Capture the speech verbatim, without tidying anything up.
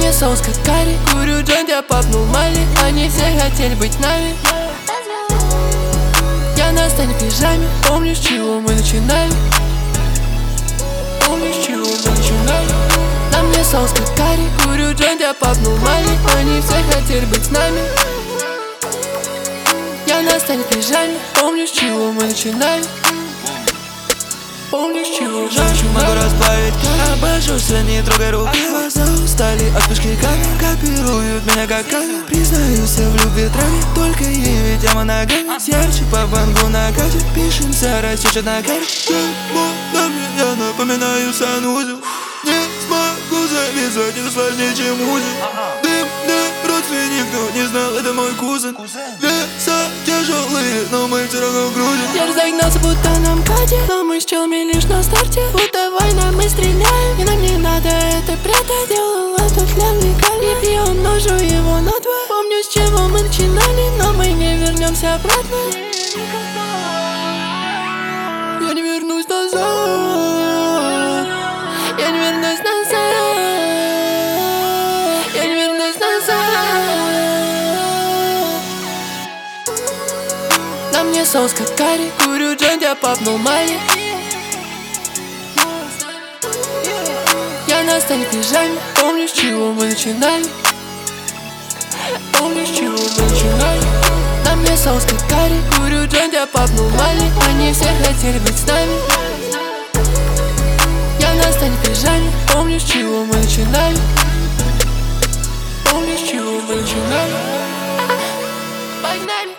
мне соус как карри. Курю джойнт, я попнул Мали. Они все хотели быть нами. Я на сцене в пижаме. Помню, с чего мы начинали. Помню, с чего мы начинали. На мне соус как карри. Курю джойнт, я попнул Мали. Они все хотели быть с нами. Я на сцене в пижаме. Помню, с чего мы начинали. Помню, с чего мы начинали. Могу расплавить, обожжуся, не трогай руки. Глаза устали от вспышки камер. Копируют меня как камер. Признаюсь в любви траве. Только ей ведь я моногамия. Ярче по вангу накатит. Пишемся, растечет на карте. На меня напоминаю санузел. Не смогу завязать, это сложнее, чем узел. Дым, да, родственник, кто не знал, это мой кузен. Веса тяжелые, но мы все равно грузим. Я разогнался, будто на МКАДе, но мы с челами лишь на старте. Будто война, мы стреляем, и нам не надо это прятать. Делал это для легально, и умножу его на два. Помню, с чего мы начинали, но мы не вернемся обратно. Я не вернусь назад. Я не вернусь назад. Я не вернусь назад. На мне соус как карри. Курю джойнт, я попнул Мали. Я на сцене в пижаме. Помню, с чего мы начинали. Помню, с чего мы начинали. На мне соус как карри. Курю джойнт, я попнул Мали. Они все хотели быть с нами. Я на сцене в пижаме. Помню, с чего мы начинали. Помню, с чего мы начинали. Погнали.